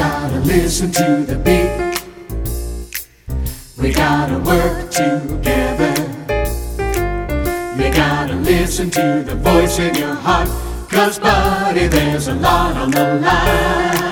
gotta listen to the beat. We gotta work together. You gotta listen to the voice in your heart, 'cause buddy, there's a lot on the line.